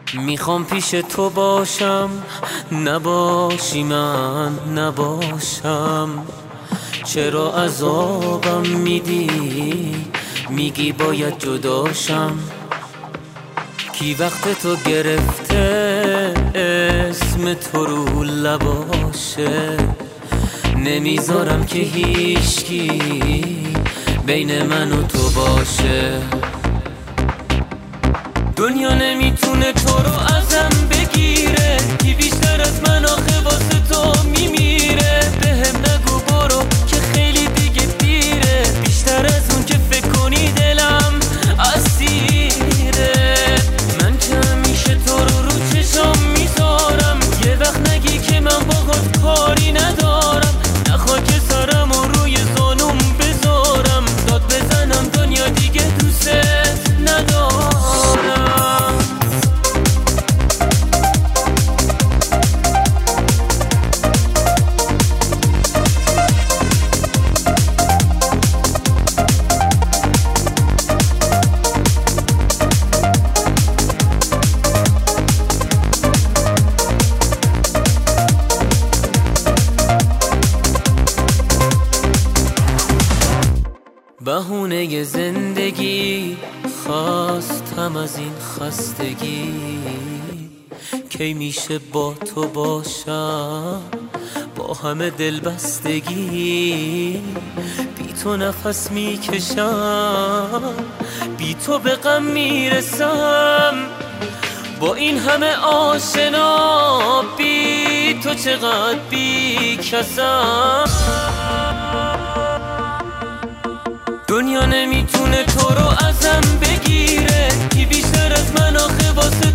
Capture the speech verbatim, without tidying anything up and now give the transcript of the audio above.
میخوام پیش تو باشم، نباشی من نباشم. چرا عذابم میدی، میگی باید جداشم. کی وقت تو گرفته اسم تو رو لباشه، نمیذارم که هیچکی بین من و تو باشه. دنیا نمیتونه تو رو ازم بگیره، کی بیشتر از من آخه واسه تو میمیره. بهم نگو برو که خیلی دیگه دیره، بیشتر از اون که فکر کنی دلم اسیره. من که همیشه تو رو رو چشام میذارم، یه وقت نگی که من باهات کاری ندارم. نخوا که سرم و روی زانوم بذارم، داد بزنم دنیا دیگه دوست ندارم. بهونه زندگی خواستم از این خستگی، کی میشه با تو باشم با همه دلبستگی. بی تو نفس میکشم، بی تو به غم میرسم. با این همه آشنا بی تو چقدر بی کسم. دنیا نمیتونه تو رو ازم بگیره، کی بیشتر از من آخه واسه